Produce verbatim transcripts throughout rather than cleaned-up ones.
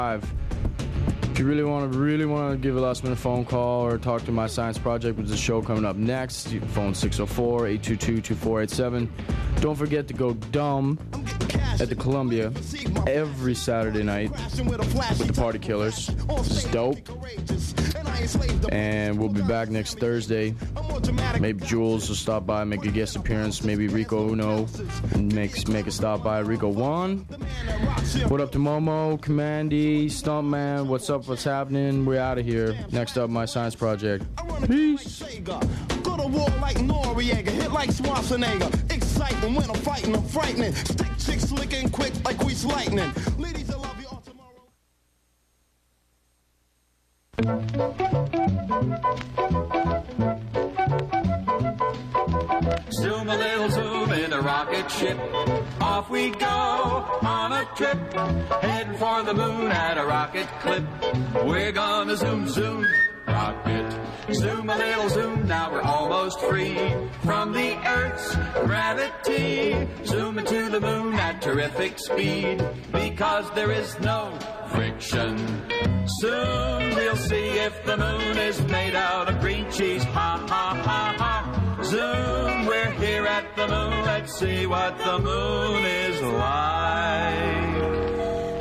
If you really want to really want to give a last minute phone call or talk to my science project, with the show coming up next, you can phone six oh four, eight two two, two four eight seven. Don't forget to go dumb at the Columbia every Saturday night with the Party Killers. It's dope. And we'll be back next Thursday. Maybe Jules will stop by, make a guest appearance. Maybe Rico Uno makes make a stop by. Rico One. What up to Momo, Commandy, Stuntman? What's up? What's happening? We're out of here. Next up, my science project. Peace. Go to war like Noriega, hit like Schwarzenegger. Exciting when I'm fighting, I'm frightening. Stick chicks slicking quick like Grease Lightning. Ladies, I love you all tomorrow. Zoom a little zoom in a rocket ship. Off we go on a trip. Heading for the moon at a rocket clip. We're gonna zoom, zoom, rocket. Zoom a little zoom, now we're almost free from the Earth's gravity. Zoom into the moon at terrific speed, because there is no friction. Soon we'll see if the moon is made out of green cheese. Ha, ha, ha, ha. Zoom, we're here at the moon. Let's see what the moon is like.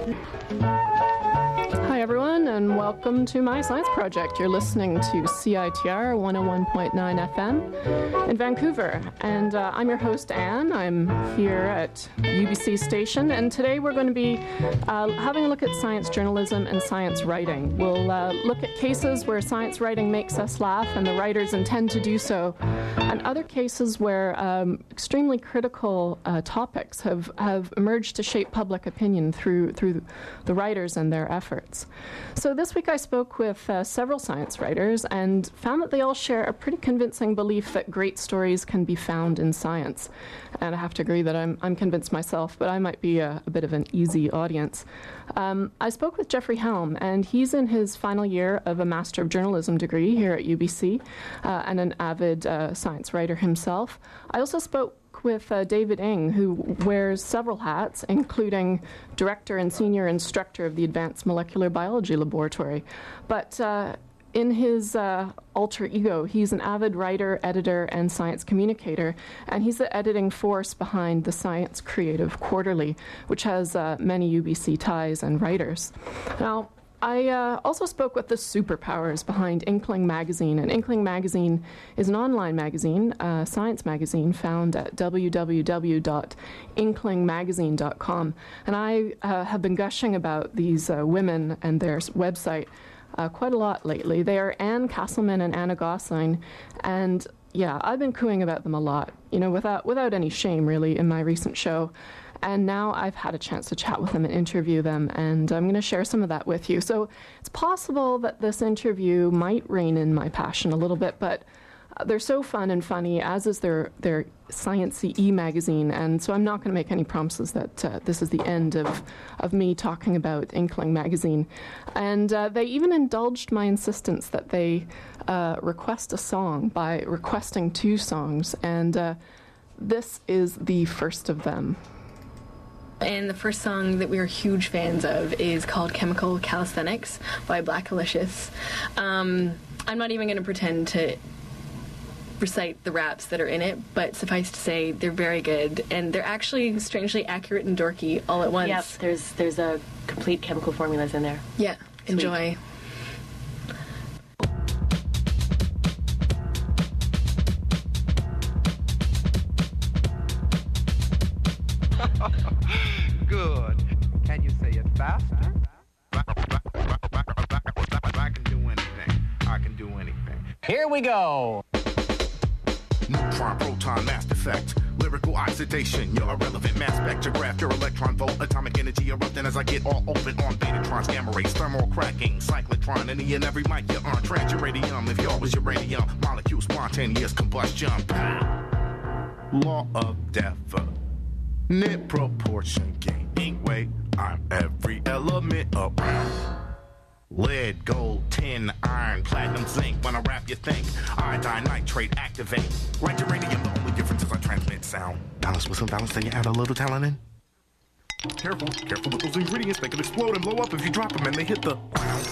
Hi everyone, and welcome to my science project. You're listening to C I T R one oh one point nine F M in Vancouver, and uh, I'm your host Anne. I'm here at U B C Station, and today we're going to be uh, having a look at science journalism and science writing. We'll uh, look at cases where science writing makes us laugh and the writers intend to do so, and other cases where um, extremely critical uh, topics have, have emerged to shape public opinion through, through the writers and their efforts. So this week I spoke with uh, several science writers and found that they all share a pretty convincing belief that great stories can be found in science. And I have to agree that I'm, I'm convinced myself, but I might be a, a bit of an easy audience. Um, I spoke with Jeffrey Helm, and he's in his final year of a Master of Journalism degree here at U B C, uh, and an avid uh, science writer himself. I also spoke with uh, David Ng, who wears several hats, including director and senior instructor of the Advanced Molecular Biology Laboratory. But uh, in his uh, alter ego, he's an avid writer, editor, and science communicator, and he's the editing force behind the Science Creative Quarterly, which has uh, many U B C ties and writers. Now, I uh, also spoke with the superpowers behind Inkling Magazine, and Inkling Magazine is an online magazine, uh, science magazine, found at w w w dot inkling magazine dot com. And I uh, have been gushing about these uh, women and their website uh, quite a lot lately. They are Anne Castleman and Anna Gosling, and yeah, I've been cooing about them a lot, you know, without without any shame, really, in my recent show. And now I've had a chance to chat with them and interview them, and I'm going to share some of that with you. So it's possible that this interview might rein in my passion a little bit, but uh, they're so fun and funny, as is their, their Science-y e-magazine, and so I'm not going to make any promises that uh, this is the end of, of me talking about Inkling Magazine. And uh, they even indulged my insistence that they uh, request a song by requesting two songs, and uh, this is the first of them. And the first song that we are huge fans of is called Chemical Calisthenics by Black Alicious. Um, I'm not even going to pretend to recite the raps that are in it, but suffice to say, they're very good. And they're actually strangely accurate and dorky all at once. Yep, there's, there's a complete chemical formulas in there. Yeah, Sweet. Enjoy. Good. Can you say it faster? I can do anything. I can do anything. Here we go. Neutron, proton, mass effect, lyrical oxidation, your irrelevant mass spectrograph, your electron volt, atomic energy erupting as I get all open on betatrons, gamma rays, thermal cracking, cyclotron, any and every mic you're on, transuranium, if y'all was uranium, molecule, spontaneous combustion, law of definite proportion, gain, ink weight, I'm every element around. Lead, gold, tin, iron, platinum, zinc. When I rap, you think iodine, nitrate, activate. Like uranium, the only difference is I transmit sound. Balance with some balance, then you add a little talent in. Careful, careful with those ingredients. They can explode and blow up if you drop them and they hit the ground.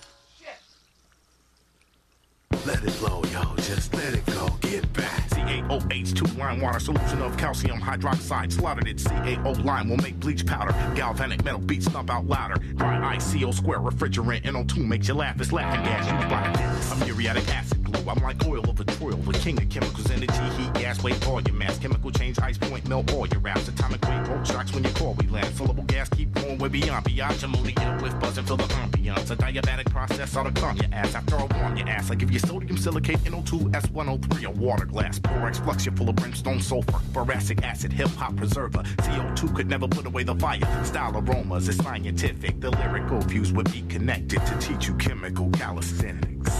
Let it flow, yo, just let it go, get back. C A O H two lime water, solution of calcium hydroxide. Slaughtered it, C A O lime will make bleach powder. Galvanic metal beats thump out louder. Dry ice, C O square refrigerant. N O two makes you laugh, it's laughing gas used by a muriatic acid glue. I'm like oil of petroleum, the king of chemicals, energy, heat, gas, weight, all your mass. Chemical change, ice point, melt all your raps. Atomic weight, cold shocks when you call, we land. Fillable gas, keep going way beyond. Beyond your moody, ill with buzz and feel the ambiance. A diabetic process ought to calm your ass. After I warm your ass, I give you sodium silicate, N O two, S one O three, a water glass. Borax flux, you're full of brimstone sulfur. Boracic acid, hip-hop preserver. C O two could never put away the fire. Style aromas is scientific. The lyrical views would be connected to teach you chemical calisthenics.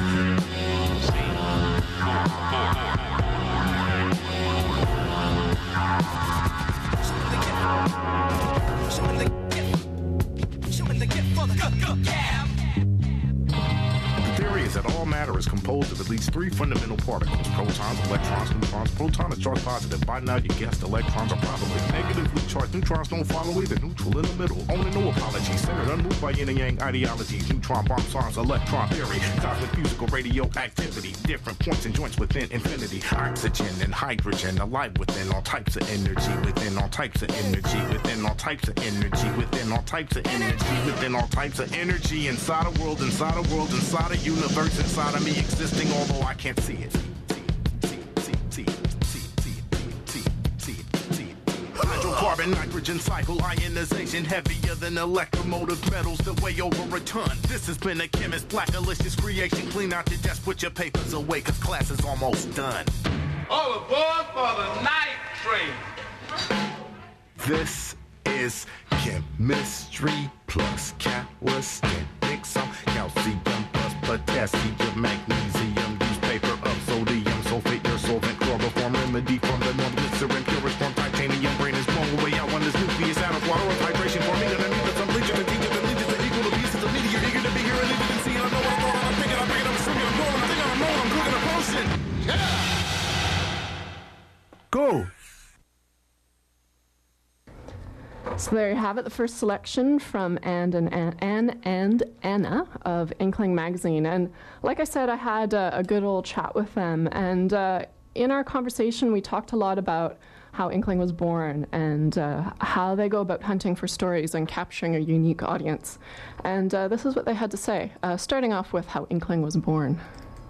The theory is that all matter is composed of at least three fundamental particles: protons, electrons, neutrons. Proton is charged positive. By now you guessed electrons are probably negatively charged. Neutrons don't follow either. Neutral in the middle. Only no apologies. Centered, unmoved by yin and yang ideologies. Neutron bomb songs, electron theory, cosmic musical radioactivity. Different points and joints within infinity. Oxygen and hydrogen alive within all types of energy. Within all types of energy. Within all types of energy. Within all types of energy. Within all types of energy. Inside a world, inside a world, inside a universe, inside of me existing, although I can't see it. Hydrocarbon, nitrogen cycle, ionization, heavier than electromotive metals that weigh over a ton. This has been a chemist, black delicious creation. Clean out your desk, put your papers away, cause class is almost done. All aboard for the night train. This is chemistry plus calisthenics. Some calcium plus potassium, magnesium, use paper of sodium, sulfate, your solvent, chloroform, remedy from the non-glycerin, purest form, titanium, brain is blown away out when this nucleus out of water or hydration forming underneath the some bleaching and teaching, the legions are equal to pieces of media, eager to be here and eager to see, and I know what I'm going, I'm thinking, I'm bringing, I'm swinging, I'm rolling, I think I'm rolling, I'm cooking a potion. Yeah! Go! So there you have it, the first selection from Anne and, Anne and Anna of Inkling Magazine. And like I said, I had a, a good old chat with them. And uh, in our conversation, we talked a lot about how Inkling was born and uh, how they go about hunting for stories and capturing a unique audience. And uh, this is what they had to say, uh, starting off with how Inkling was born.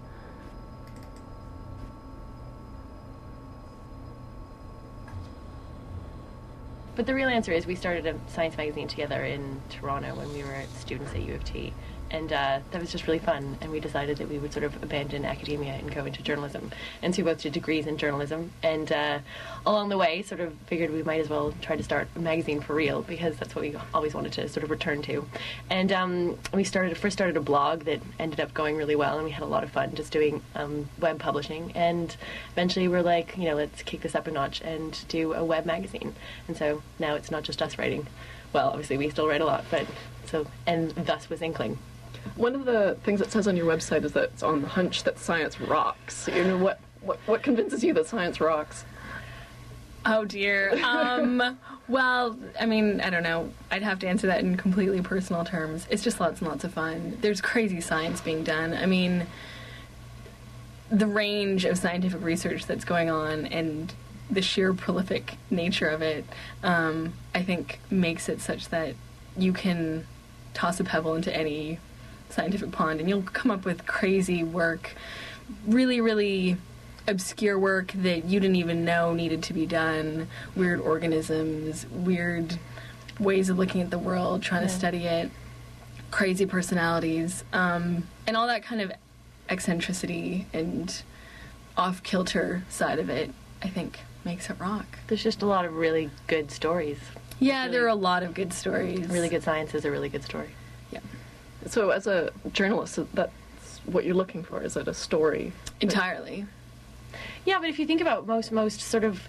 But the real answer is we started a science magazine together in Toronto when we were students at U of T. And uh, that was just really fun, and we decided that we would sort of abandon academia and go into journalism. And so we both did degrees in journalism, and uh, along the way sort of figured we might as well try to start a magazine for real, because that's what we always wanted to sort of return to. And um, we started first started a blog that ended up going really well, and we had a lot of fun just doing um, web publishing. And eventually we're like, you know, let's kick this up a notch and do a web magazine. And so now it's not just us writing. Well, obviously we still write a lot, but so, and thus was Inkling. One of the things it says on your website is that it's on the hunch that science rocks. You know, what, what, what convinces you that science rocks? Oh, dear. Um, well, I mean, I don't know. I'd have to answer that in completely personal terms. It's just lots and lots of fun. There's crazy science being done. I mean, the range of scientific research that's going on and the sheer prolific nature of it, um, I think, makes it such that you can toss a pebble into any scientific pond and you'll come up with crazy work, really, really obscure work that you didn't even know needed to be done, weird organisms, weird ways of looking at the world, trying yeah. to study it, crazy personalities, um, and all that kind of eccentricity and off-kilter side of it, I think, makes it rock. There's just a lot of really good stories. Yeah, really, there are a lot of good stories. Really good science is a really good story. Yeah. So as a journalist, that's what you're looking for, is it a story? Entirely. Yeah, but if you think about most most sort of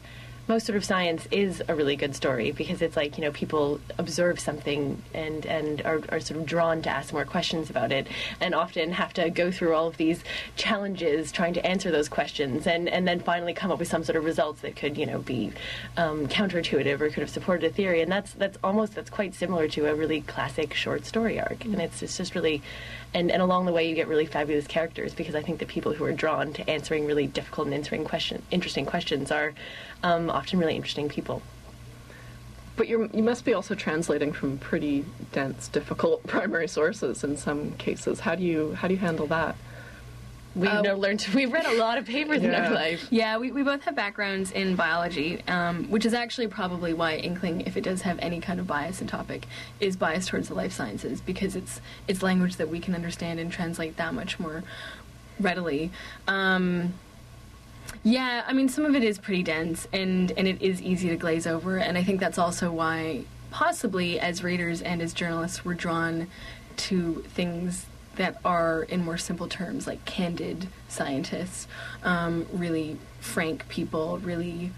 most sort of science is a really good story because it's like, you know, people observe something and, and are, are sort of drawn to ask more questions about it and often have to go through all of these challenges trying to answer those questions and, and then finally come up with some sort of results that could, you know, be um, counterintuitive or could have supported a theory. And that's that's almost, that's quite similar to a really classic short story arc. Mm-hmm. And it's, it's just really, and, and along the way you get really fabulous characters because I think the people who are drawn to answering really difficult and answering question, interesting questions are um, often really interesting people. But you're, you must be also translating from pretty dense, difficult primary sources in some cases. How do you how do you handle that? We've Uh, uh, learned. We've read a lot of papers in Yeah. our life. Yeah, we, we both have backgrounds in biology, um, which is actually probably why Inkling, if it does have any kind of bias in topic, is biased towards the life sciences, because it's it's language that we can understand and translate that much more readily. Um, yeah, I mean, some of it is pretty dense, and, and it is easy to glaze over, and I think that's also why, possibly, as readers and as journalists, we're drawn to things that are, in more simple terms, like candid scientists, um, really frank people, really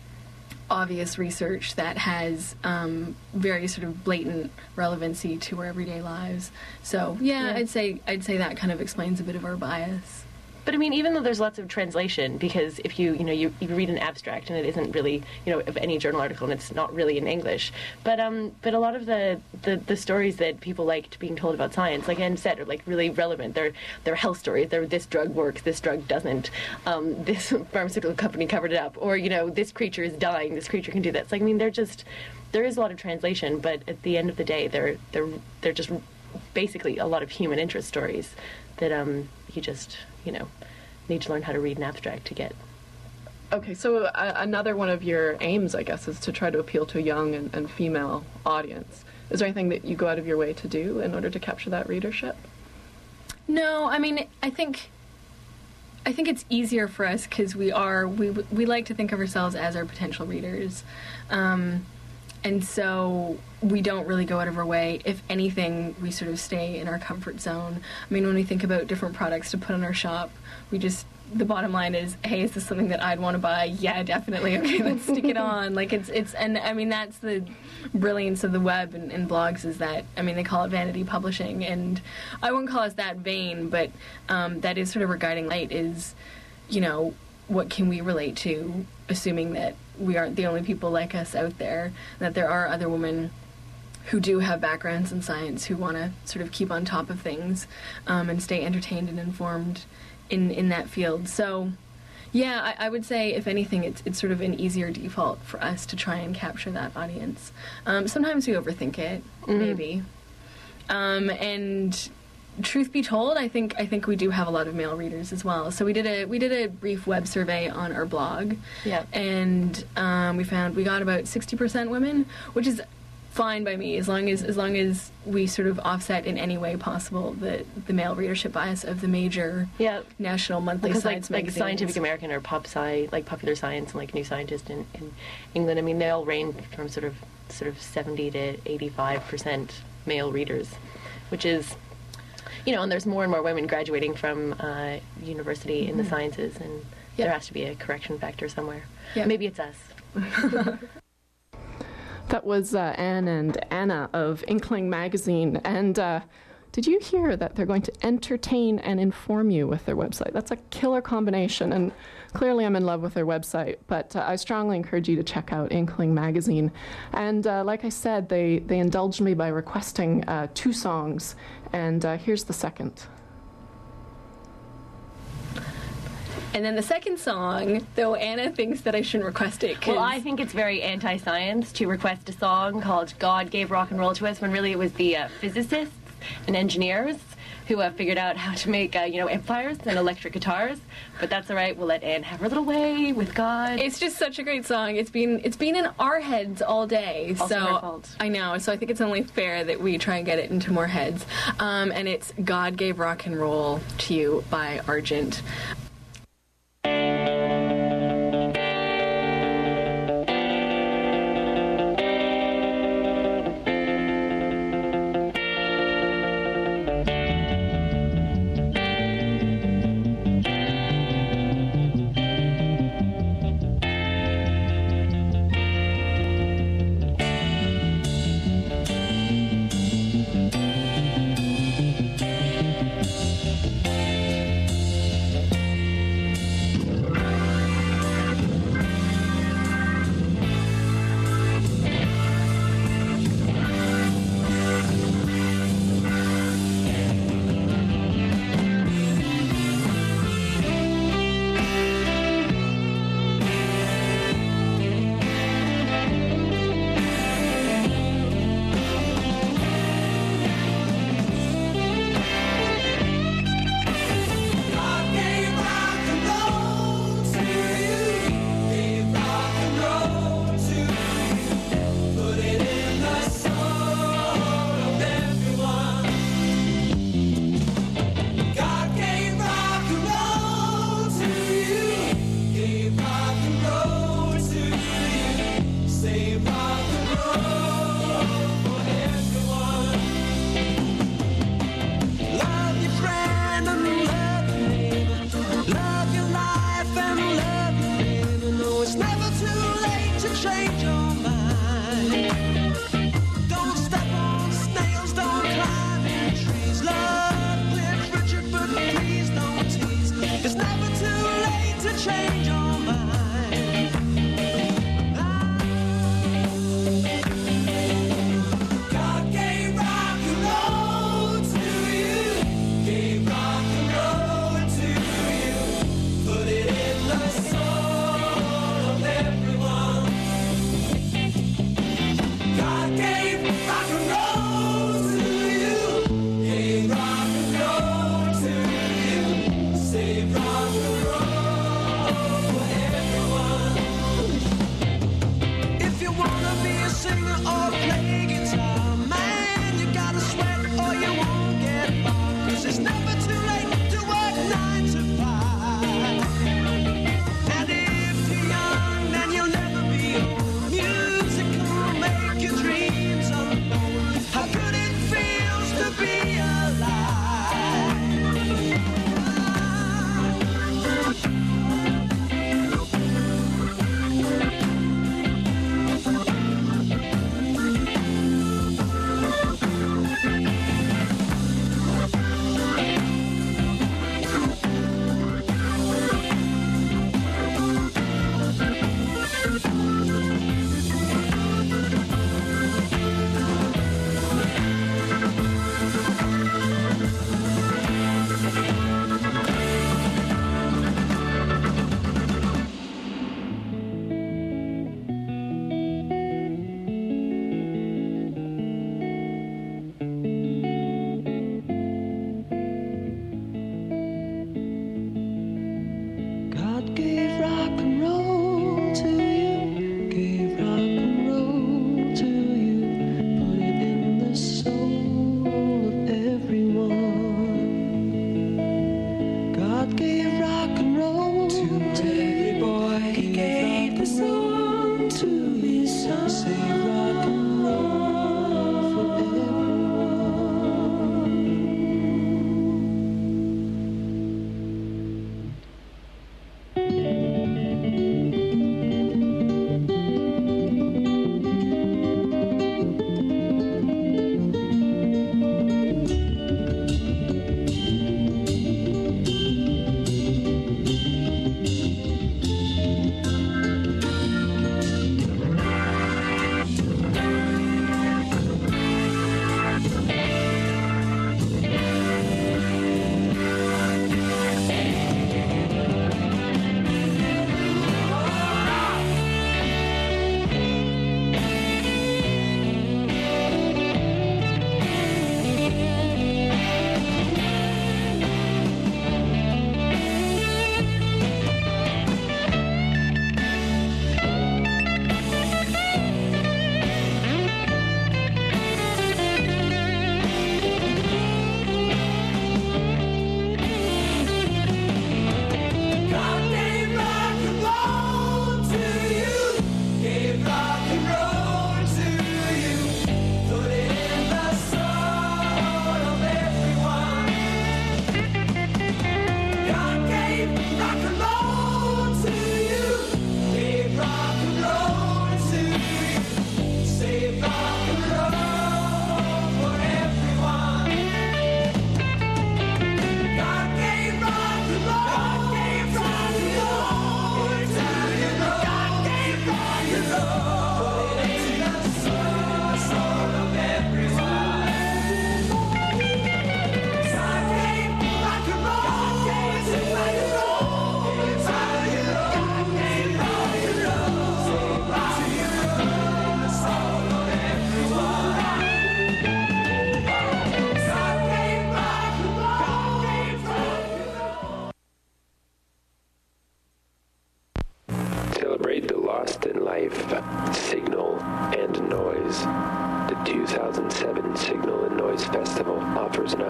obvious research that has um, very sort of blatant relevancy to our everyday lives. So yeah, Yeah. I'd say I'd say that kind of explains a bit of our bias. But I mean, even though there's lots of translation, because if you, you know, you, you read an abstract and it isn't really, you know, of any journal article and it's not really in English, but um, but a lot of the, the, the stories that people liked being told about science, like Anne said, are like really relevant. They're they're health stories. They're this drug works, this drug doesn't. Um, this pharmaceutical company covered it up, or you know, this creature is dying. This creature can do that. It's like, I mean, they're just there is a lot of translation, but at the end of the day, they're they're they're just basically a lot of human interest stories that um you just you know, need to learn how to read an abstract to get. Okay, so uh, another one of your aims, I guess, is to try to appeal to a young and, and female audience. Is there anything that you go out of your way to do in order to capture that readership? No, I mean, I think I think it's easier for us because we are we we like to think of ourselves as our potential readers, um, and so we don't really go out of our way. If anything, we sort of stay in our comfort zone. I mean, when we think about different products to put on our shop, we just, the bottom line is, hey, is this something that I'd want to buy? Yeah, definitely. Okay, let's stick it on. Like, it's, it's, and I mean, that's the brilliance of the web and, and blogs is that, I mean, they call it vanity publishing, and I wouldn't call us that vain, but um, that is sort of our guiding light is, you know, what can we relate to, assuming that we aren't the only people like us out there, that there are other women who do have backgrounds in science who want to sort of keep on top of things um, and stay entertained and informed in, in that field. So, yeah, I, I would say, if anything, it's it's sort of an easier default for us to try and capture that audience. Um, sometimes we overthink it, Mm. maybe. Um, and truth be told, I think I think we do have a lot of male readers as well. So we did a we did a brief web survey on our blog, Yeah. and um, we found we got about sixty percent women, which is fine by me as long as as long as we sort of offset in any way possible the the male readership bias of the major Yeah. national monthly Because like, science like magazines. Scientific American or Pop Sci, like Popular Science and like New Scientist in, in England, I mean, they all range from sort of sort of seventy to eighty-five percent male readers, which is, you know, and there's more and more women graduating from uh, university mm-hmm. in the sciences, and Yep. there has to be a correction factor somewhere. Yep. Maybe it's us. That was uh, Anne and Anna of Inkling magazine. And uh, did you hear that they're going to entertain and inform you with their website? That's a killer combination. And clearly I'm in love with their website. But uh, I strongly encourage you to check out Inkling magazine. And uh, like I said, they, they indulged me by requesting uh, two songs. And uh, here's the second. And then the second song, though Anna thinks that I shouldn't request it. 'Cause Well, I think it's very anti-science to request a song called God Gave Rock and Roll to Us, when really it was the uh, physicists and engineers who have figured out how to make, uh, you know, amplifiers and electric guitars. But that's all right. We'll let Anne have her little way with God. It's just such a great song. It's been it's been in our heads all day. Also so her fault. I know. So I think it's only fair that we try and get it into more heads. Um, and it's God Gave Rock and Roll to You by Argent.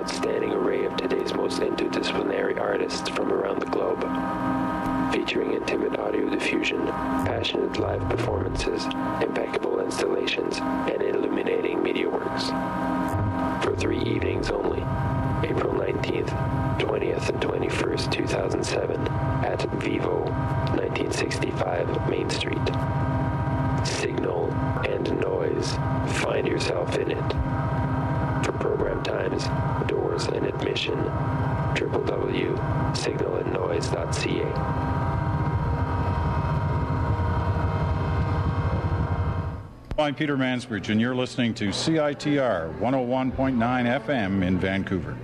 outstanding array of today's most interdisciplinary artists from around the globe, featuring intimate audio diffusion, passionate live performances, impeccable installations, and illuminating media works. For three evenings only, April nineteenth, twentieth, and twenty-first, two thousand seven, at Vivo, nineteen sixty-five Main Street. Signal and Noise. Find yourself in it. For program times, doors, and admission, w w w dot signal and noise dot c a. I'm Peter Mansbridge, and you're listening to C I T R one oh one point nine F M in Vancouver.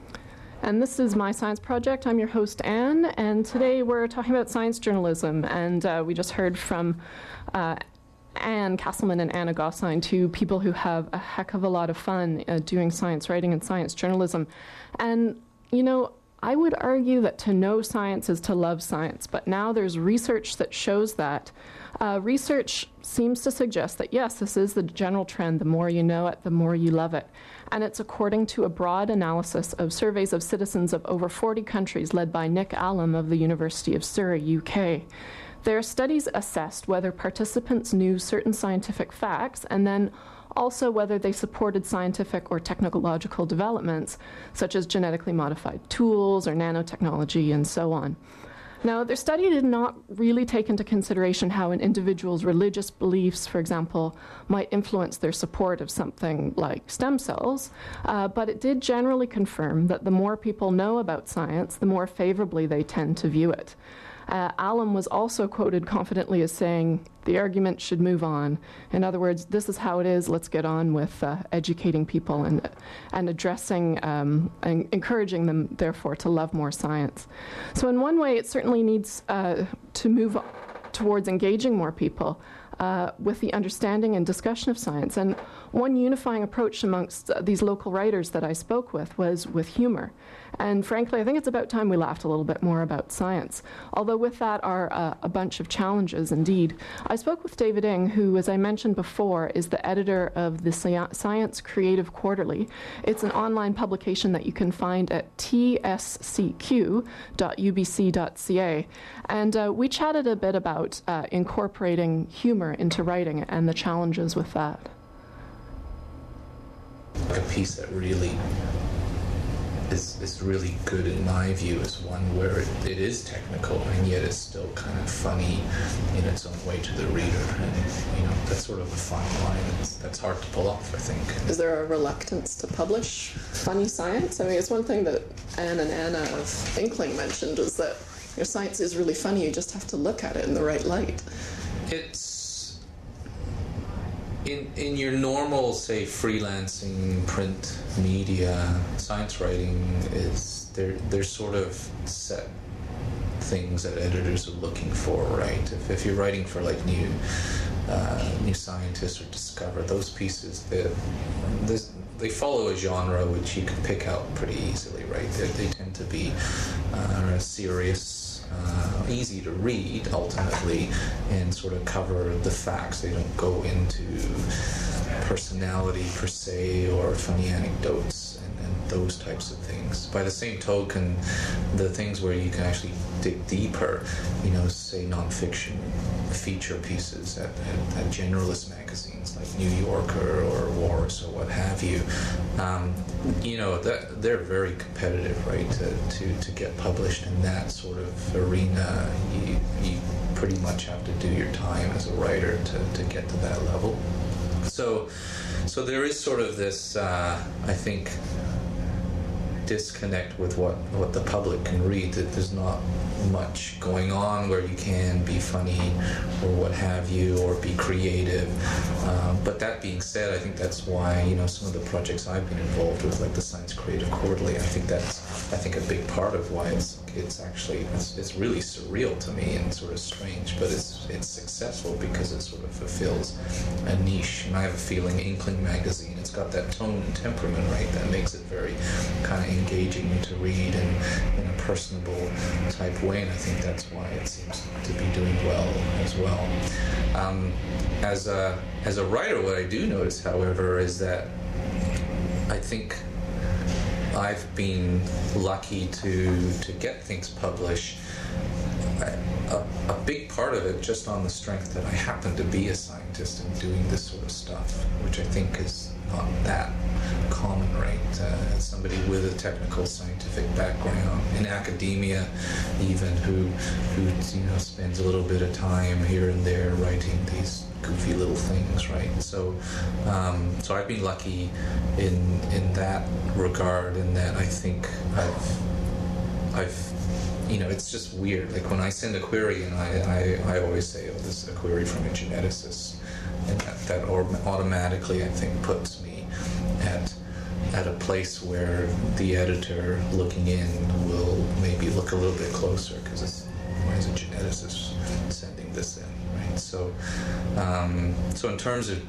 And this is My Science Project. I'm your host, Anne, and today we're talking about science journalism. And uh, we just heard from uh, Anne Castleman and Anna Gossine, two people who have a heck of a lot of fun uh, doing science writing and science journalism. And, you know, I would argue that to know science is to love science, but now there's research that shows that. Uh, research seems to suggest that, yes, this is the general trend. The more you know it, the more you love it. And it's according to a broad analysis of surveys of citizens of over forty countries led by Nick Allam of the University of Surrey, U K. Their studies assessed whether participants knew certain scientific facts and then also whether they supported scientific or technological developments, such as genetically modified tools or nanotechnology and so on. Now, their study did not really take into consideration how an individual's religious beliefs, for example, might influence their support of something like stem cells, uh, but it did generally confirm that the more people know about science, the more favorably they tend to view it. Uh, Allam was also quoted confidently as saying, the argument should move on. In other words, this is how it is, let's get on with uh, educating people and, and addressing um, and encouraging them, therefore, to love more science. So in one way, it certainly needs uh, to move towards engaging more people uh, with the understanding and discussion of science. And one unifying approach amongst uh, these local writers that I spoke with was with humor. And frankly, I think it's about time we laughed a little bit more about science. Although with that are uh, a bunch of challenges indeed. I spoke with David Ng, who, as I mentioned before, is the editor of the Science Creative Quarterly. It's an online publication that you can find at t s c q dot u b c dot c a. And uh, we chatted a bit about uh, incorporating humor into writing and the challenges with that. A piece that really is is really good in my view is one where it, it is technical and yet it's still kind of funny in its own way to the reader, and you know that's sort of a fine line that's, that's hard to pull off, I think. Is there a reluctance to publish funny science? I mean, it's one thing that Anne and Anna of Inkling mentioned is that your science is really funny, you just have to look at it in the right light. It's In, in your normal, say, freelancing print media, science writing is, there. there's sort of set things that editors are looking for, right? If, if you're writing for, like, new uh, new scientists or Discover, those pieces, they, they follow a genre which you can pick out pretty easily, right? They, they tend to be uh, serious, Uh, easy to read ultimately, and sort of cover the facts. They don't go into personality per se or funny anecdotes and, and those types of things. By the same token, the things where you can actually dig deeper, you know, say nonfiction feature pieces at, at, at generalist magazines like New Yorker or Wars or what have you, um, you know, that, they're very competitive, right, to, to, to get published in that sort of arena. You, you pretty much have to do your time as a writer to, to get to that level. So, so there is sort of this, uh, I think, disconnect with what, what the public can read, that there's not much going on where you can be funny or what have you, or be creative. Um, but that being said, I think that's why, you know, some of the projects I've been involved with, like the Science Creative Quarterly, I think that's, I think a big part of why it's it's actually, it's, it's really surreal to me and sort of strange, but it's it's successful because it sort of fulfills a niche. And I have a feeling Inkling magazine, it's got that tone and temperament, right, that makes it very kind of engaging to read and in a personable type way, and I think that's why it seems to be doing well as well. Um, as a as a writer, what I do notice, however, is that I think I've been lucky to to get things published. I, a, a big part of it just on the strength that I happen to be a scientist and doing this sort of stuff, which I think is not that common, right? Uh, as somebody with a technical scientific background in academia, even who who you know spends a little bit of time here and there writing these goofy little things, right? So, um, so I've been lucky in in that regard, in that I think I've I've you know, it's just weird. Like when I send a query, and I, I, I always say, oh, this is a query from a geneticist, and that, that automatically, I think, puts me at at a place where the editor looking in will maybe look a little bit closer, because why is a geneticist sending this in, right? So, um, so in terms of,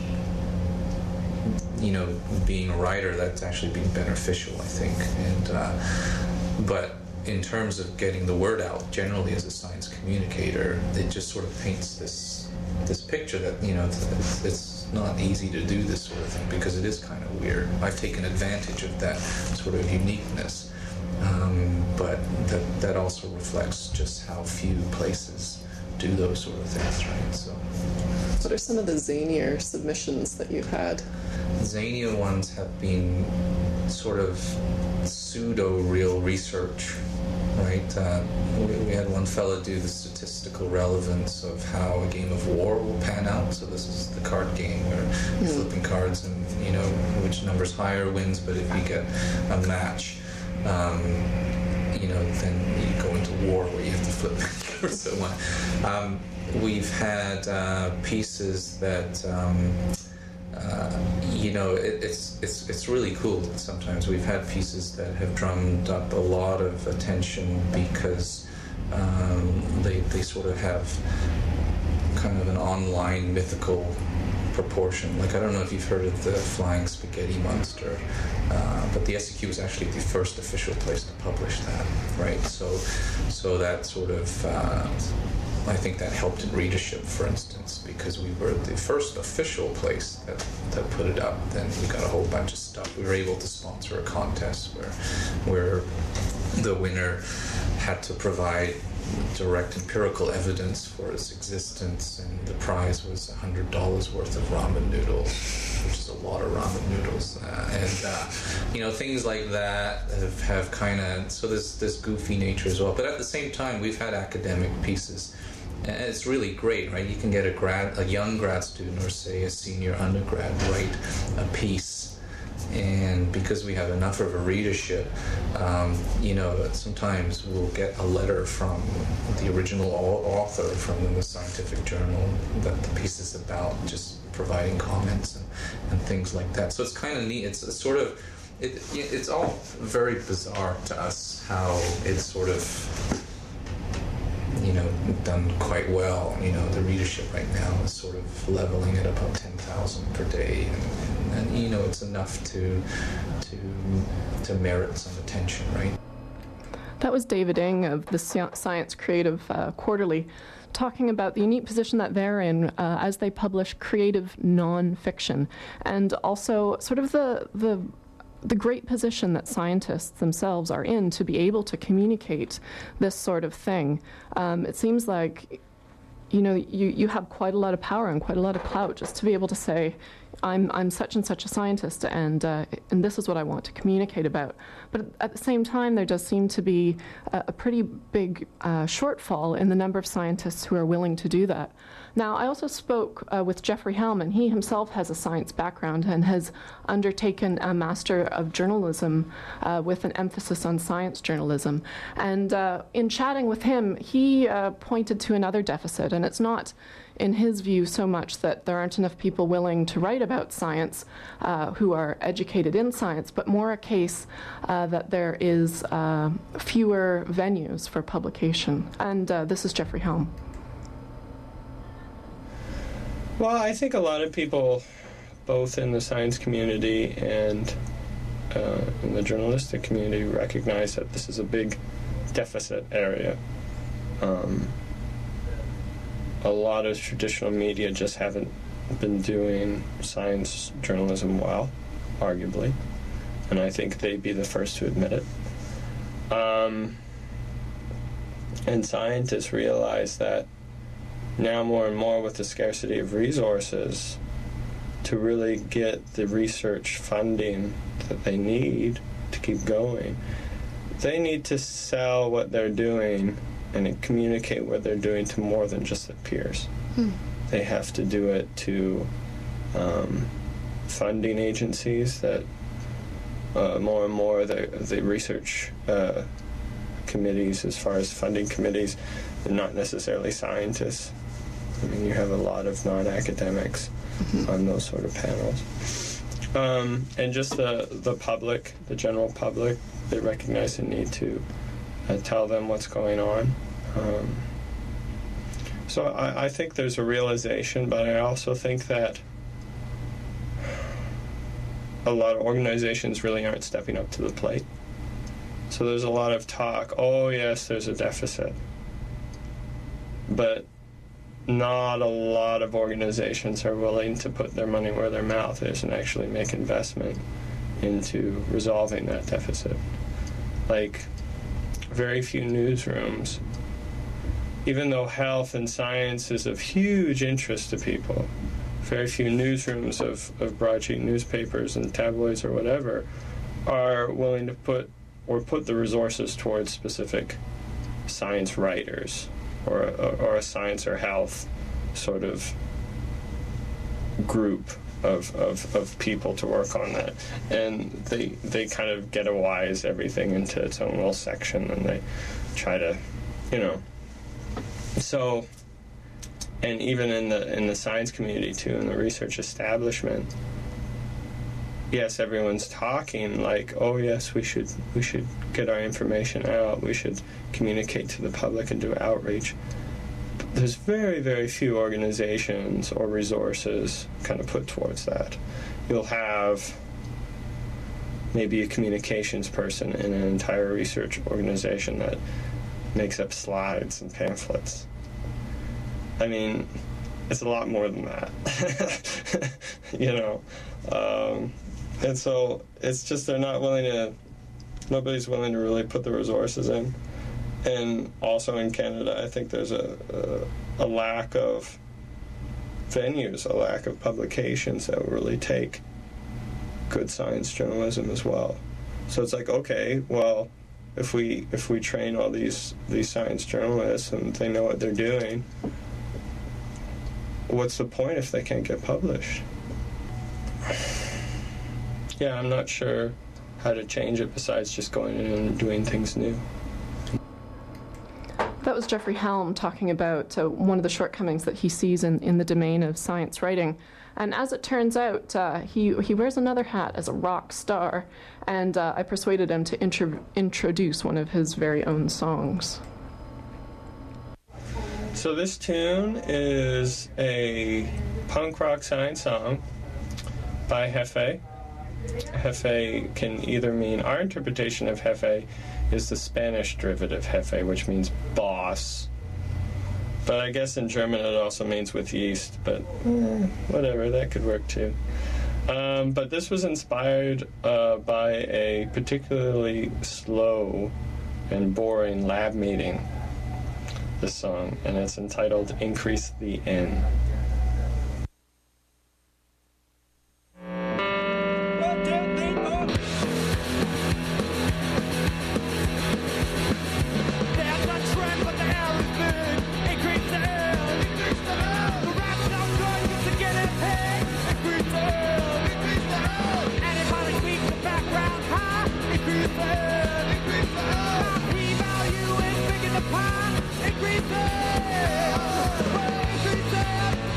you know, being a writer, that's actually been beneficial, I think. And uh, but in terms of getting the word out, generally as a science communicator, it just sort of paints this this picture that, you know, it's, it's not easy to do this sort of thing because it is kind of weird. I've taken advantage of that sort of uniqueness, um, but that that also reflects just how few places do those sort of things, right? So, what are some of the zanier submissions that you've had? Zanier ones have been sort of pseudo-real research, right? Uh, we, we had one fella do the statistical relevance of how a game of war will pan out. So this is the card game where mm. you're flipping cards, and you know which number's higher wins. But if you get a match, um, you know, then you go into war where you have to flip or so on. Um, we've had uh, pieces that. Um, Uh, you know, it, it's it's it's really cool. Sometimes we've had pieces that have drummed up a lot of attention because um, they they sort of have kind of an online mythical proportion. Like, I don't know if you've heard of the Flying Spaghetti Monster, uh, but the S E Q was actually the first official place to publish that, right? So so that sort of. Uh, I think that helped in readership, for instance, because we were the first official place that, that put it up. Then we got a whole bunch of stuff. We were able to sponsor a contest where, where the winner had to provide direct empirical evidence for its existence, and the prize was one hundred dollars worth of ramen noodles, which is a lot of ramen noodles. Uh, and, uh, you know, things like that have, have kind of, so there's this goofy nature as well. But at the same time, we've had academic pieces. And it's really great, right? You can get a grad, a young grad student, or say a senior undergrad, write a piece, and because we have enough of a readership, um, you know, sometimes we'll get a letter from the original author from the scientific journal that the piece is about, just providing comments and, and things like that. So it's kind of neat. It's a sort of, it, it's all very bizarre to us how it's sort of, you know, done quite well. You know, the readership right now is sort of leveling at about ten thousand per day, and, and you know, it's enough to to to merit some attention, right? That was David Ng of the Science Creative uh, Quarterly, talking about the unique position that they're in uh, as they publish creative non-fiction, and also sort of the the the great position that scientists themselves are in to be able to communicate this sort of thing. Um, it seems like, you know, you, you have quite a lot of power and quite a lot of clout just to be able to say, I'm I'm such and such a scientist, and uh, and this is what I want to communicate about. But at the same time, there does seem to be a, a pretty big uh, shortfall in the number of scientists who are willing to do that. Now, I also spoke uh, with Jeffrey Helm, and he himself has a science background and has undertaken a Master of Journalism uh, with an emphasis on science journalism. And uh, in chatting with him, he uh, pointed to another deficit, and it's not, in his view, so much that there aren't enough people willing to write about science uh, who are educated in science, but more a case uh, that there is uh, fewer venues for publication. And uh, this is Jeffrey Helm. Well, I think a lot of people, both in the science community and uh, in the journalistic community, recognize that this is a big deficit area. Um, a lot of traditional media just haven't been doing science journalism well, arguably. and I think they'd be the first to admit it. Um, and scientists realize that now more and more with the scarcity of resources, to really get the research funding that they need to keep going, they need to sell what they're doing and communicate what they're doing to more than just their peers. Hmm. They have to do it to um, funding agencies that uh, more and more the, the research uh, committees, as far as funding committees, they're not necessarily scientists. I mean, you have a lot of non-academics mm-hmm. on those sort of panels. Um, and just the, the public, the general public, they recognize the need to uh, tell them what's going on. Um, so I, I think there's a realization, but I also think that a lot of organizations really aren't stepping up to the plate. So there's a lot of talk, oh yes, there's a deficit. But not a lot of organizations are willing to put their money where their mouth is and actually make investment into resolving that deficit. Like, very few newsrooms, even though health and science is of huge interest to people, very few newsrooms of, of broadsheet newspapers and tabloids or whatever are willing to put or put the resources towards specific science writers or a, or a science or health sort of group of, of, of people to work on that. And they they kind of ghettoize everything into its own little section, and they try to, you know. So, and even in the in the science community too, in the research establishment, yes, everyone's talking like, oh yes, we should we should get our information out, we should communicate to the public and do outreach. But there's very, very few organizations or resources kind of put towards that. You'll have maybe a communications person in an entire research organization that makes up slides and pamphlets. I mean, it's a lot more than that, you know. Um, and so it's just they're not willing to, nobody's willing to really put the resources in. And also in Canada, I think there's a, a, a lack of venues, a lack of publications that will really take good science journalism as well. So it's like, okay, well, if we if we train all these these science journalists and they know what they're doing, what's the point if they can't get published? Yeah, I'm not sure how to change it besides just going in and doing things new. That was Jeffrey Helm talking about uh, one of the shortcomings that he sees in, in the domain of science writing. And as it turns out, uh, he, he wears another hat as a rock star, and uh, I persuaded him to intro- introduce one of his very own songs. So this tune is a punk rock science song by Jefe. Jefe can either mean, our interpretation of Jefe is the Spanish derivative Jefe, which means boss. But I guess in German it also means with yeast, but eh, whatever, that could work too. Um, but this was inspired uh, by a particularly slow and boring lab meeting, this song, and it's entitled Increase the N. Increase it!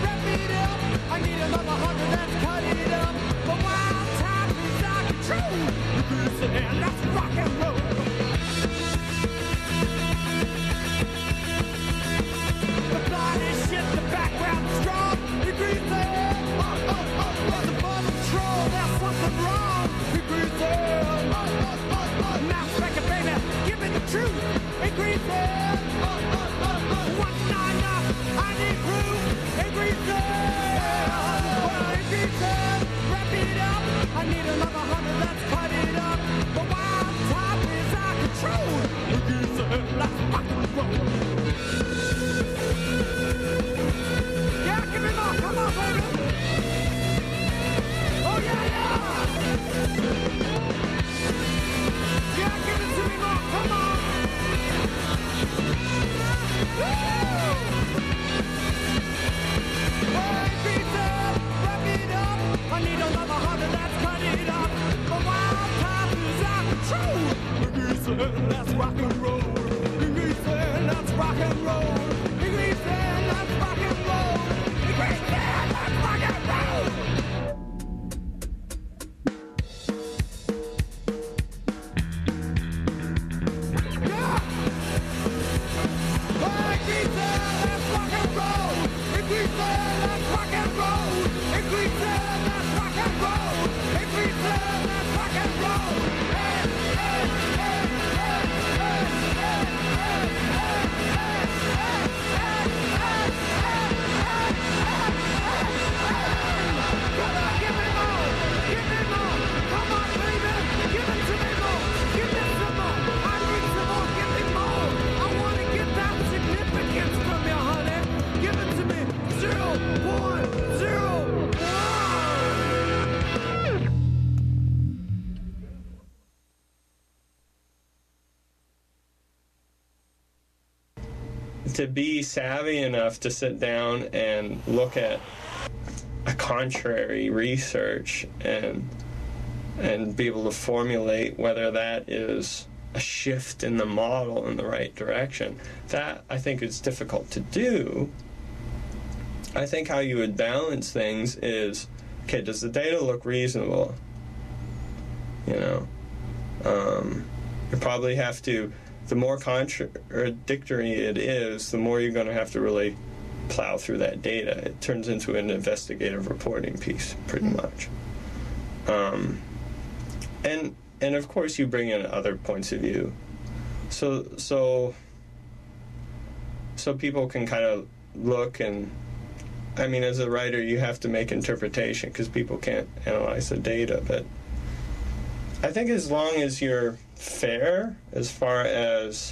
Let's rock and roll. Greaseland, let's rock and roll. Greaseland, let's rock and roll. Greaseland, let's rock and roll. Yeah! Hey, Greaseland, let's rock and roll. Greaseland, let's rock and roll. Greaseland, let's rock and roll. Greaseland, let's rock and roll. Hey, hey, hey, hey, hey, hey, hey, hey, Come on, give me more, give me more. Come on, baby, give it to me more. Give me some more. I need some more. Give me more. I want to get that significance from you, honey. Give it to me. Zero point zero one. To be savvy enough to sit down and look at a contrary research and and be able to formulate whether that is a shift in the model in the right direction. That, I think, is difficult to do. I think how you would balance things is, okay, does the data look reasonable? You know, um, you probably have to, the more contradictory it is, the more you're going to have to really plow through that data. It turns into an investigative reporting piece, pretty much. Um, and and of course, you bring in other points of view, so so so people can kind of look and. I mean, as a writer, you have to make interpretation because people can't analyze the data. But I think as long as you're fair as far as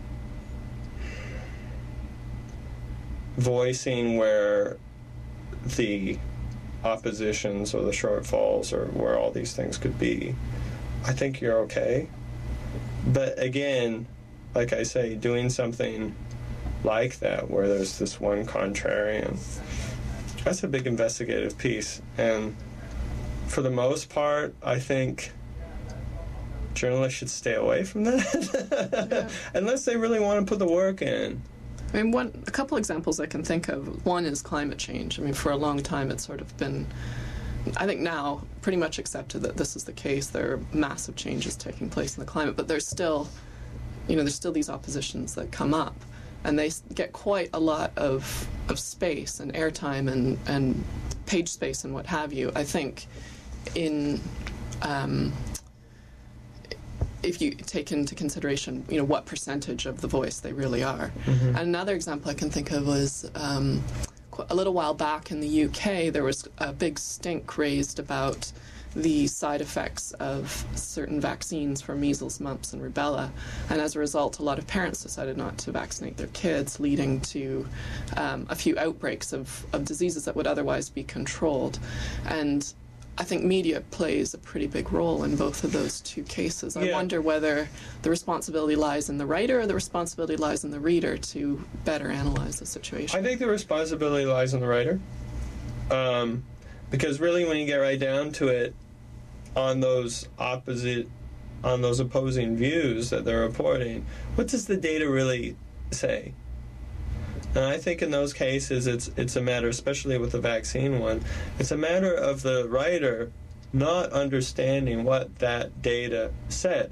voicing where the oppositions or the shortfalls or where all these things could be, I think you're okay. But again, like I say, doing something like that where there's this one contrarian, that's a big investigative piece. And for the most part, I think journalists should stay away from that yeah. unless they really want to put the work in. I mean, one a couple examples I can think of. One is climate change. I mean, for a long time it's sort of been, I think now, pretty much accepted that this is the case. There are massive changes taking place in the climate, but there's still, you know, there's still these oppositions that come up, and they get quite a lot of of space and airtime and, and page space and what have you. I think in um, if you take into consideration, you know, what percentage of the voice they really are. Mm-hmm. And another example I can think of was um, a little while back in the U K, there was a big stink raised about the side effects of certain vaccines for measles, mumps, and rubella. And as a result, a lot of parents decided not to vaccinate their kids, leading to um, a few outbreaks of, of diseases that would otherwise be controlled. And I think media plays a pretty big role in both of those two cases. I yeah. wonder whether the responsibility lies in the writer or the responsibility lies in the reader to better analyze the situation. I think the responsibility lies in the writer. Um, because really when you get right down to it, on those opposite, on those opposing views that they're reporting, what does the data really say? And I think in those cases, it's it's a matter, especially with the vaccine one, it's a matter of the writer not understanding what that data said.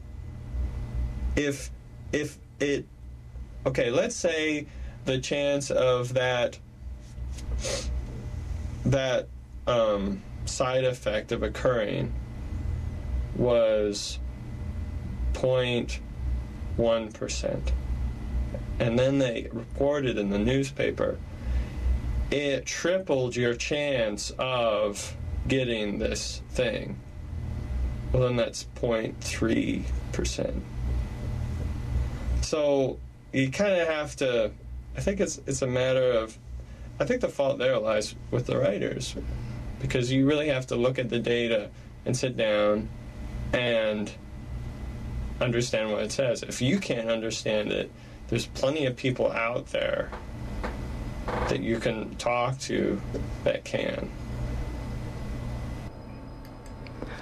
If if it, okay, let's say the chance of that that um, side effect of occurring was zero point one percent. And then they reported in the newspaper, it tripled your chance of getting this thing. Well, then that's zero point three percent. So you kind of have to, I think it's it's a matter of, I think the fault there lies with the writers, because you really have to look at the data and sit down and understand what it says. If you can't understand it, there's plenty of people out there that you can talk to that can.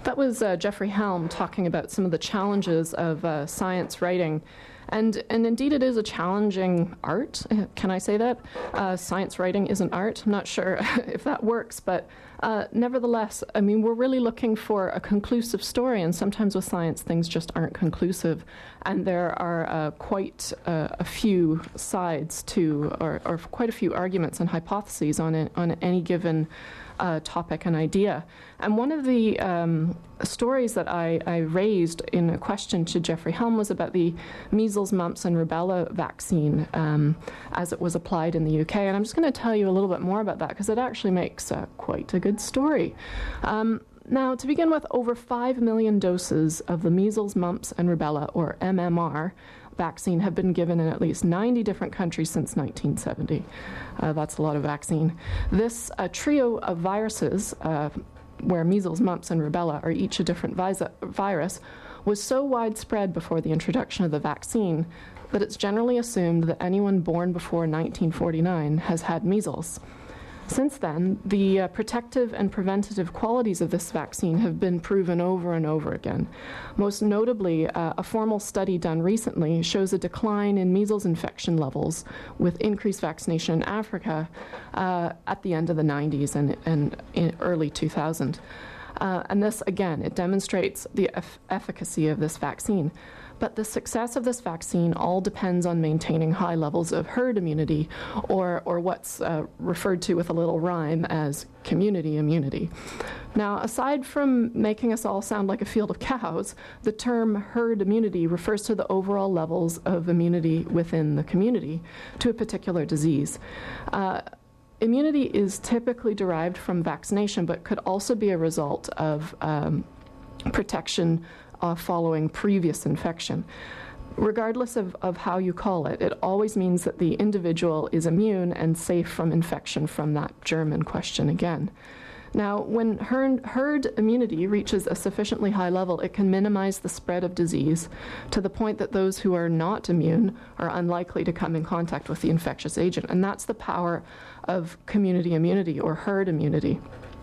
That was uh, Jeffrey Helm talking about some of the challenges of uh, science writing. And, and indeed, it is a challenging art. Can I say that? Uh, science writing is an art. I'm not sure if that works, but uh, nevertheless, I mean, we're really looking for a conclusive story, and sometimes with science, things just aren't conclusive. And there are uh, quite uh, a few sides to, or, or quite a few arguments and hypotheses on, it, on any given Uh, topic and idea. And one of the um, stories that I, I raised in a question to Jeffrey Helm was about the measles, mumps, and rubella vaccine um, as it was applied in the U K. And I'm just going to tell you a little bit more about that because it actually makes uh, quite a good story. Um, now, to begin with, over five million doses of the measles, mumps, and rubella, or M M R, vaccine have been given in at least ninety different countries since nineteen seventy. Uh, that's a lot of vaccine. This uh, trio of viruses, uh, where measles, mumps, and rubella are each a different visa- virus, was so widespread before the introduction of the vaccine that it's generally assumed that anyone born before nineteen forty-nine has had measles. Since then, the uh, protective and preventative qualities of this vaccine have been proven over and over again. Most notably, uh, a formal study done recently shows a decline in measles infection levels with increased vaccination in Africa uh, at the end of the nineties and, and in early two thousand. Uh, and this, again, it demonstrates the eff- efficacy of this vaccine. But the success of this vaccine all depends on maintaining high levels of herd immunity, or, or what's uh, referred to with a little rhyme as community immunity. Now, aside from making us all sound like a field of cows, the term herd immunity refers to the overall levels of immunity within the community to a particular disease. Uh, immunity is typically derived from vaccination, but could also be a result of um, protection Uh, following previous infection. Regardless of, of how you call it, it always means that the individual is immune and safe from infection from that germ in question again. Now, when herd, herd immunity reaches a sufficiently high level, it can minimize the spread of disease to the point that those who are not immune are unlikely to come in contact with the infectious agent. And that's the power of community immunity or herd immunity.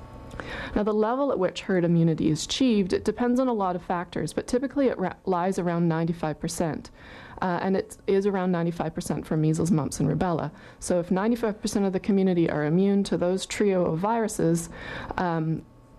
Now, the level at which herd immunity is achieved, it depends on a lot of factors, but typically it ra- lies around ninety-five percent. Uh, and it is around ninety-five percent for measles, mumps, and rubella. So if ninety-five percent of the community are immune to those trio of viruses, um,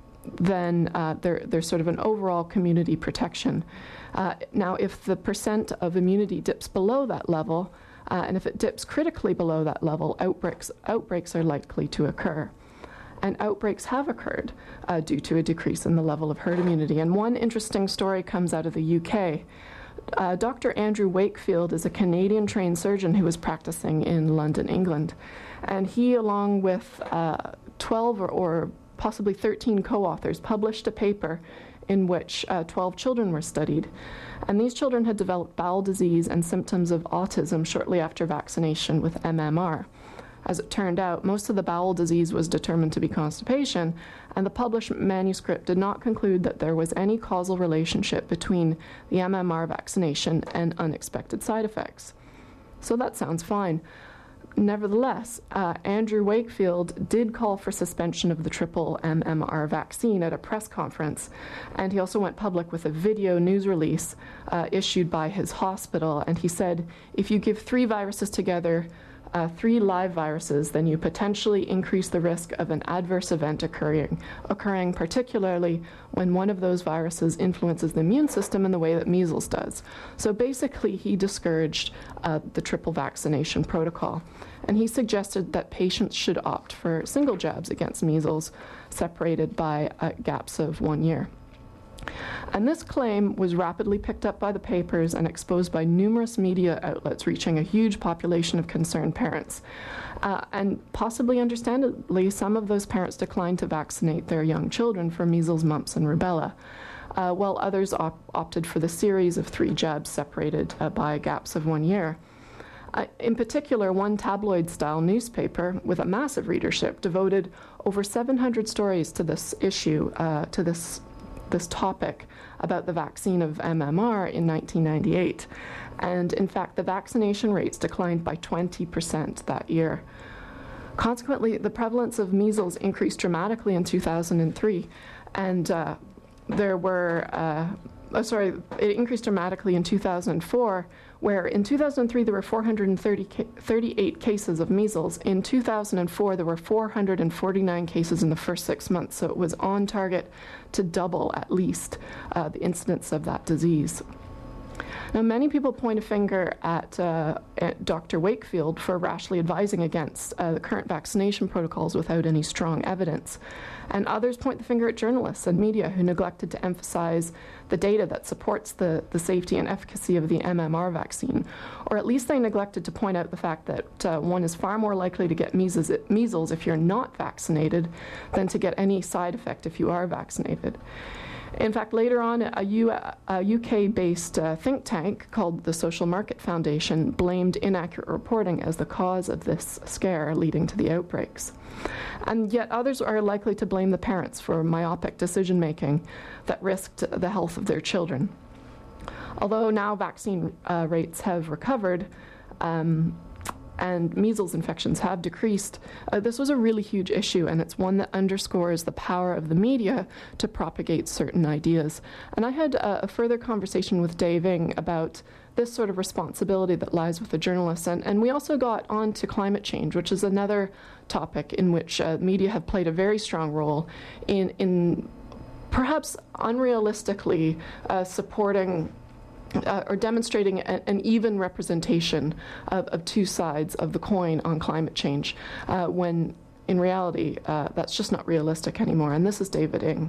then uh, there, there's sort of an overall community protection. Uh, now, if the percent of immunity dips below that level, uh, and if it dips critically below that level, outbreaks, outbreaks are likely to occur. And outbreaks have occurred uh, due to a decrease in the level of herd immunity. And one interesting story comes out of the U K. Uh, Doctor Andrew Wakefield is a Canadian-trained surgeon who was practicing in London, England. And he, along with uh, twelve or, or possibly thirteen co-authors, published a paper in which uh, twelve children were studied. And these children had developed bowel disease and symptoms of autism shortly after vaccination with M M R. As it turned out, most of the bowel disease was determined to be constipation, and the published manuscript did not conclude that there was any causal relationship between the M M R vaccination and unexpected side effects. So that sounds fine. Nevertheless, uh, Andrew Wakefield did call for suspension of the triple M M R vaccine at a press conference, and he also went public with a video news release uh, issued by his hospital, and he said, if you give three viruses together, Uh, three live viruses, then you potentially increase the risk of an adverse event occurring, occurring particularly when one of those viruses influences the immune system in the way that measles does. So basically, he discouraged uh, the triple vaccination protocol. And he suggested that patients should opt for single jabs against measles, separated by uh, gaps of one year. And this claim was rapidly picked up by the papers and exposed by numerous media outlets, reaching a huge population of concerned parents. Uh, and possibly understandably, some of those parents declined to vaccinate their young children for measles, mumps, and rubella, uh, while others op- opted for the series of three jabs separated uh, by gaps of one year. Uh, in particular, one tabloid-style newspaper with a massive readership devoted over seven hundred stories to this issue, uh, to this this topic about the vaccine of M M R in nineteen ninety-eight. And in fact, the vaccination rates declined by twenty percent that year. Consequently, the prevalence of measles increased dramatically in two thousand three, and uh, there were, uh, oh, sorry, it increased dramatically in two thousand four, where in two thousand three there were four hundred thirty-eight cases of measles. In two thousand four there were four hundred forty-nine cases in the first six months, so it was on target to double at least uh, the incidence of that disease. Now, many people point a finger at, uh, at Doctor Wakefield for rashly advising against uh, the current vaccination protocols without any strong evidence. And others point the finger at journalists and media who neglected to emphasize the data that supports the, the safety and efficacy of the M M R vaccine. Or at least they neglected to point out the fact that uh, one is far more likely to get measles, measles if you're not vaccinated than to get any side effect if you are vaccinated. In fact, later on, a, U, a U K-based uh, think tank called the Social Market Foundation blamed inaccurate reporting as the cause of this scare leading to the outbreaks. And yet others are likely to blame the parents for myopic decision-making that risked the health of their children. Although now vaccine uh, rates have recovered, um, and measles infections have decreased, uh, this was a really huge issue, and it's one that underscores the power of the media to propagate certain ideas. And I had uh, a further conversation with Dave Ing about this sort of responsibility that lies with the journalists, and, and we also got on to climate change, which is another topic in which uh, media have played a very strong role in, in perhaps unrealistically uh, supporting Uh, or demonstrating a, an even representation of, of two sides of the coin on climate change, uh, when in reality uh, that's just not realistic anymore. And this is David Ing.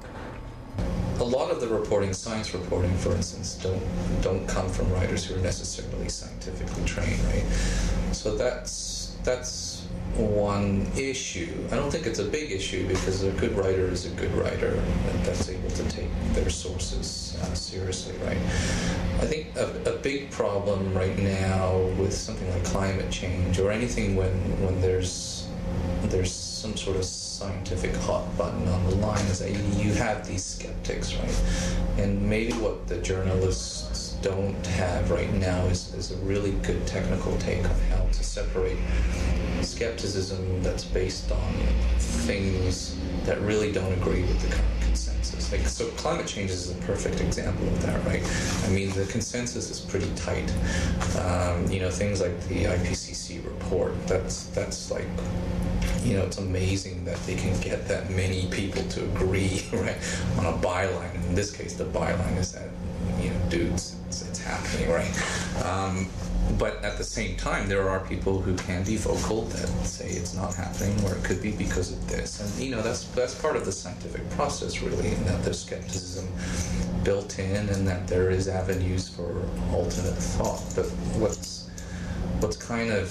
A lot of the reporting, science reporting, for instance, don't don't come from writers who are necessarily scientifically trained, right? So that's that's one issue. I don't think it's a big issue because a good writer is a good writer that's able to take their sources uh, seriously, right? I think a, a big problem right now with something like climate change or anything when when there's there's some sort of scientific hot button on the line is that you have these skeptics, right? And maybe what the journalists don't have right now is, is a really good technical take on how to separate skepticism that's based on things that really don't agree with the current consensus. Like, so climate change is a perfect example of that, right? I mean, the consensus is pretty tight. Um, you know, things like the I P C C report, that's that's like, you know, it's amazing that they can get that many people to agree, right, on a byline. In this case, the byline is that, you know, dudes, it's, it's happening, right? Um, but at the same time, there are people who can be vocal that say it's not happening, or it could be because of this. And, you know, that's that's part of the scientific process, really, in that there's skepticism built in and that there is avenues for alternate thought. But what's what's kind of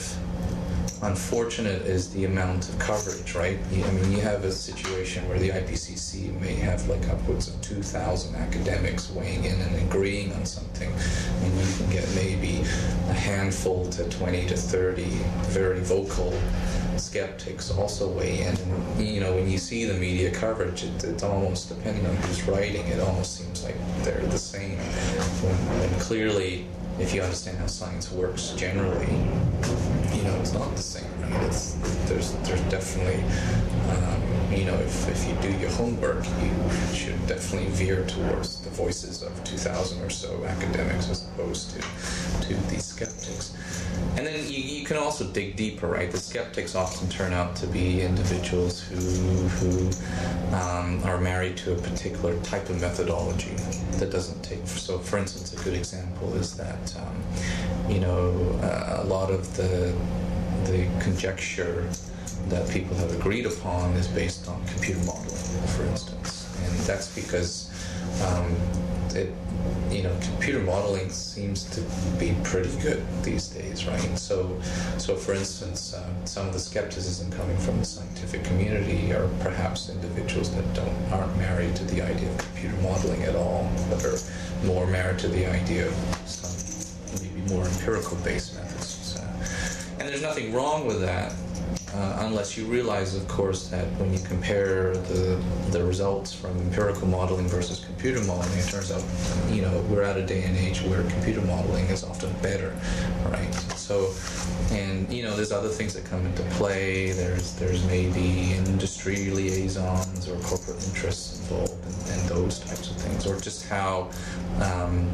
unfortunate is the amount of coverage, right? I mean, you have a situation where the I P C C may have like upwards of two thousand academics weighing in and agreeing on something, and you can get maybe a handful to twenty to thirty very vocal skeptics also weigh in. And, you know, when you see the media coverage, it, it's almost, depending on who's writing, it almost seems like they're the same. When, when clearly, if you understand how science works generally, you know, it's not the same, right? It's, there's, there's definitely, um, you know, if, if you do your homework, you should definitely veer towards the voices of two thousand or so academics as opposed to, to these skeptics. And then you, you can also dig deeper, right? The skeptics often turn out to be individuals who, who um, are married to a particular type of methodology that doesn't take, so for instance, a good example is that, um, you know, uh, a lot of the the conjecture that people have agreed upon is based on computer modeling, for instance. And that's because um, it, you know, computer modeling seems to be pretty good these days, right? So, so for instance, uh, some of the skepticism coming from the scientific community are perhaps individuals that don't aren't married to the idea of computer modeling at all, but are more married to the idea of some maybe more empirical-based methods. So, and there's nothing wrong with that, uh, unless you realize, of course, that when you compare the the results from empirical modeling versus computer modeling, it turns out, you know, we're at a day and age where computer modeling is often better, right? So, and you know, there's other things that come into play. There's there's maybe industry liaisons or corporate interests involved, and, and those types of things, or just how um,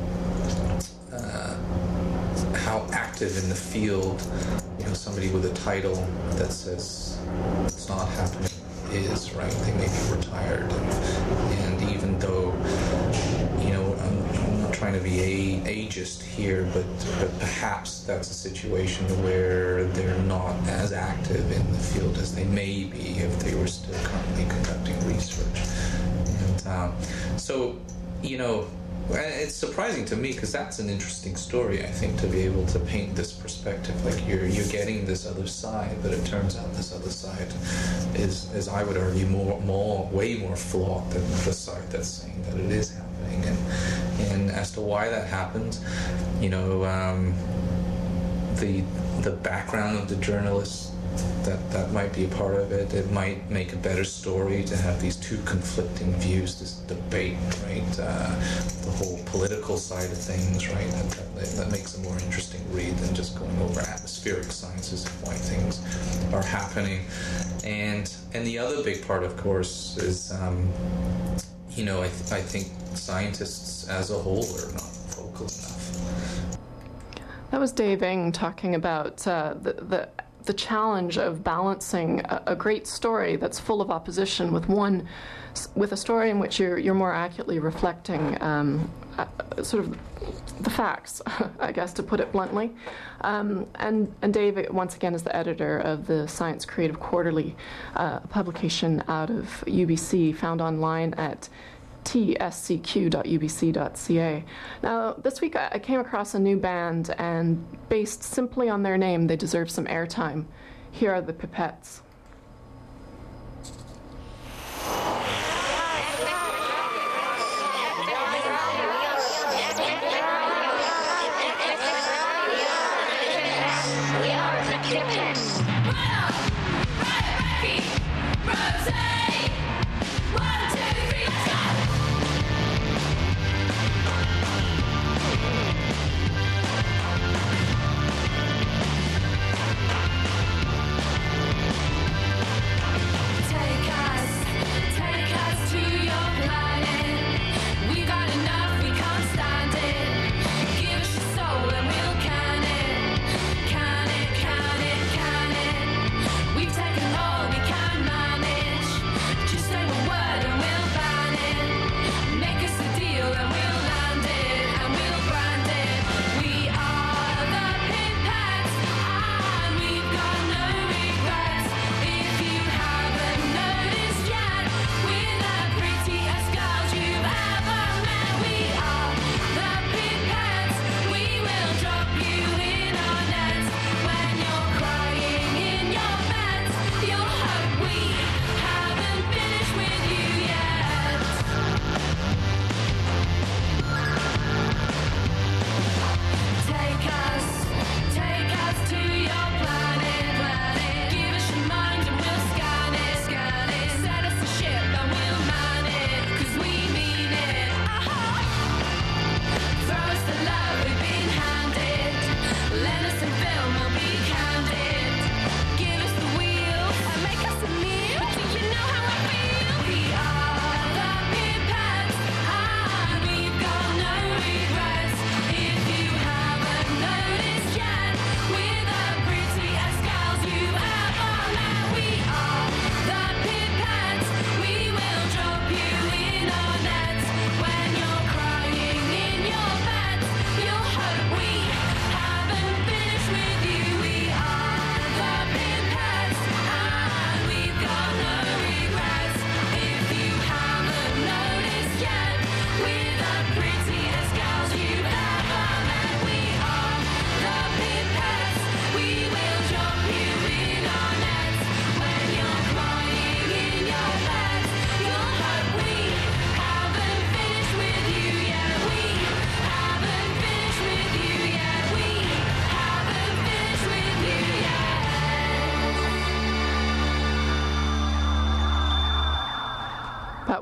uh, how active in the field, you know, somebody with a title that says it's not happening is, right? They may be retired, and, and even though, you know, I'm, I'm not trying to be a, ageist here, but, but perhaps that's a situation where they're not as active in the field as they may be if they were still currently conducting research. And um, so, you know, it's surprising to me because that's an interesting story, I think, to be able to paint this perspective. Like you're you're getting this other side, but it turns out this other side is, is I would argue, more more way more flawed than the side that's saying that it is happening. And and as to why that happens, you know, um, the the background of the journalists. That, that might be a part of it. It might make a better story to have these two conflicting views, this debate, right? Uh, the whole political side of things, right? That, that, that makes a more interesting read than just going over atmospheric sciences and why things are happening. And and the other big part, of course, is, um, you know, I, th- I think scientists as a whole are not vocal enough. That was Dave Ng talking about uh, the, the the challenge of balancing a, a great story that's full of opposition with one, with a story in which you're you're more accurately reflecting um, uh, sort of the facts, I guess, to put it bluntly. Um, and and Dave, once again, is the editor of the Science Creative Quarterly, uh, publication out of U B C, found online at t s c q dot u b c dot c a. Now, this week I came across a new band, and based simply on their name, they deserve some airtime. Here are the Pipettes.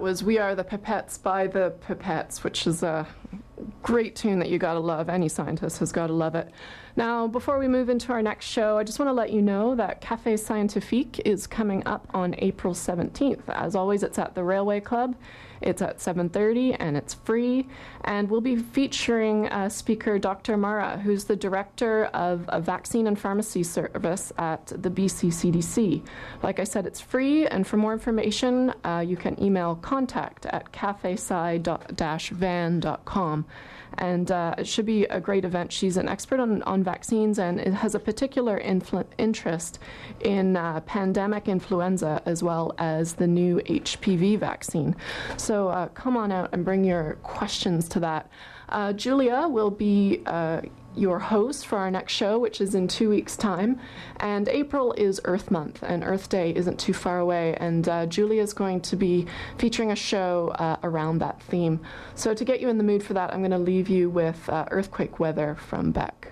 was We Are the Pipettes by the Pipettes, which is a great tune that you gotta love. Any scientist has gotta love it. Now, before we move into our next show, I just want to let you know that Café Scientifique is coming up on April seventeenth. As always, it's at the Railway Club. It's at seven thirty and it's free. And we'll be featuring uh, speaker Doctor Mara, who's the director of a vaccine and pharmacy service at the B C C D C. Like I said, it's free, and for more information, uh, you can email contact at cafe sci dash van dot com. And uh, it should be a great event. She's an expert on, on vaccines, and it has a particular influ- interest in uh, pandemic influenza as well as the new H P V vaccine. So uh, come on out and bring your questions to that. Uh, Julia will be uh, your host for our next show, which is in two weeks' time. And April is Earth Month, and Earth Day isn't too far away. And uh, Julia is going to be featuring a show uh, around that theme. So to get you in the mood for that, I'm going to leave you with uh, Earthquake Weather from Beck.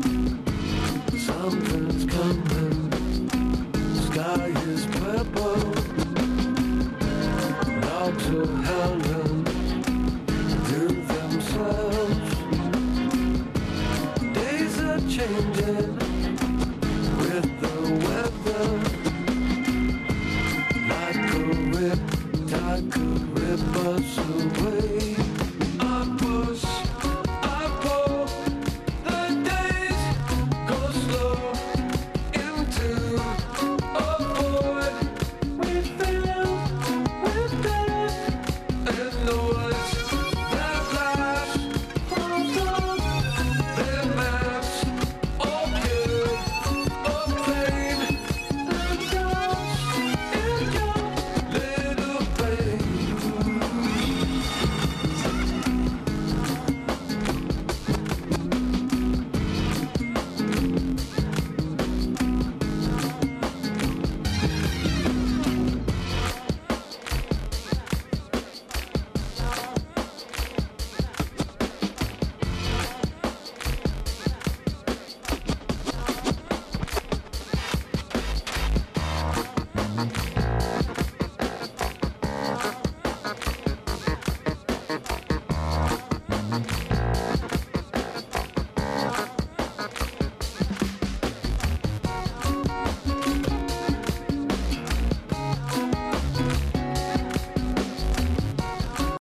Something's coming, sky is purple.